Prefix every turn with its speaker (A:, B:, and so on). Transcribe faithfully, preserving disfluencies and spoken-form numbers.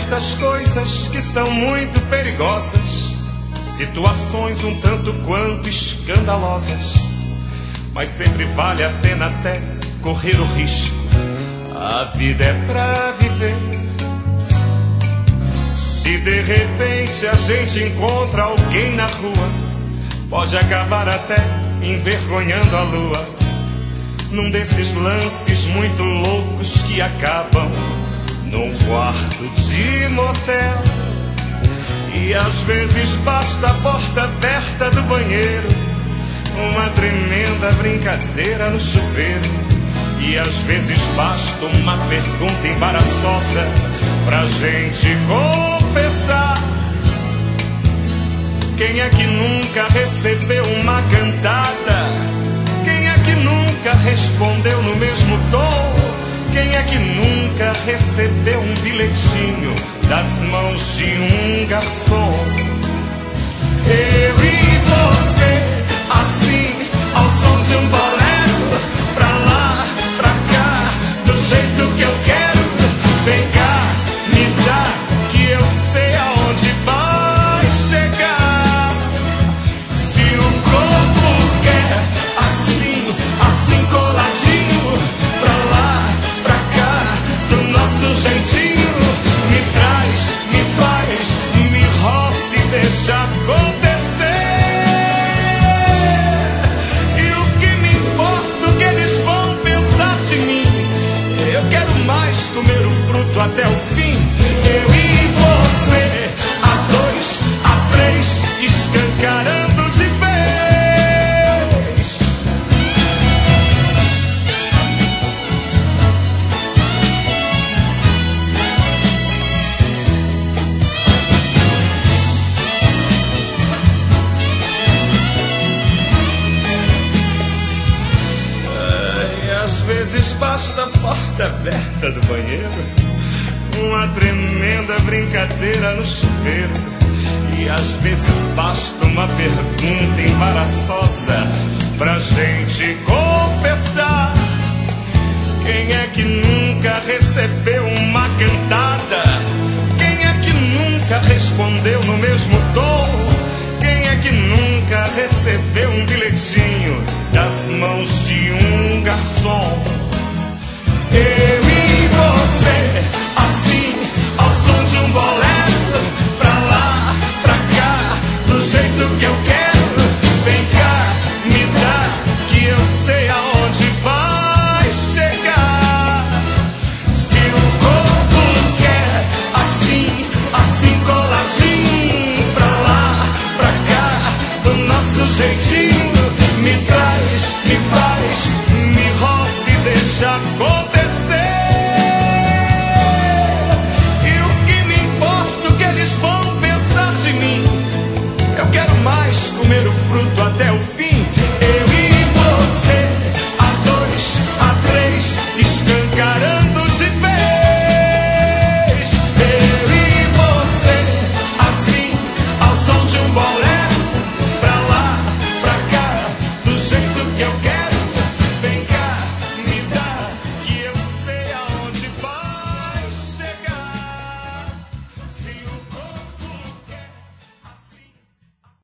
A: certas coisas que são muito perigosas, situações um tanto quanto escandalosas, mas sempre vale a pena até correr o risco. A vida é pra viver. Se de repente a gente encontra alguém na rua, pode acabar até envergonhando a lua, num desses lances muito loucos que acabam num quarto de motel. E às vezes basta a porta aberta do banheiro, uma tremenda brincadeira no chuveiro. E às vezes basta uma pergunta embaraçosa pra gente confessar. Quem é que nunca recebeu uma cantada? Quem é que nunca respondeu no mesmo tom? Quem é que nunca recebeu um bilhetinho das mãos de um garçom? Eu e você, assim, ao som de um bolero, pra lá, pra cá, do jeito que eu quero. Vem cá, me dá, que eu sei aonde vai chegar. Se o corpo quer, assim, assim coladinho, pra lá, pra cá, do nosso jeitinho, me traz, me faz, me roça e deixa acontecer. E o que me importa o que eles vão pensar de mim? Eu quero mais comer o fruto até o fim. Eu e você, a dois, a três, escancarando de vez. E às vezes basta a porta aberta do banheiro, uma tremenda brincadeira no chuveiro. E às vezes basta uma pergunta embaraçosa pra gente confessar. Quem é que nunca recebeu uma cantada? Quem é que nunca respondeu no mesmo tom? Quem é que nunca recebeu um bilhetinho das mãos de um garçom? Eu e você, assim, ao som de um bolero, pra lá, pra cá, do jeito que eu quero. Vem cá, me dá, que eu sei aonde vai chegar. Se o corpo quer, assim, assim coladinho, pra lá, pra cá, do nosso jeitinho, me traz, me faz, me roça e deixa acontecer. E o que me importa o que eles vão pensar de mim? Eu quero mais comer o fruto até o fim.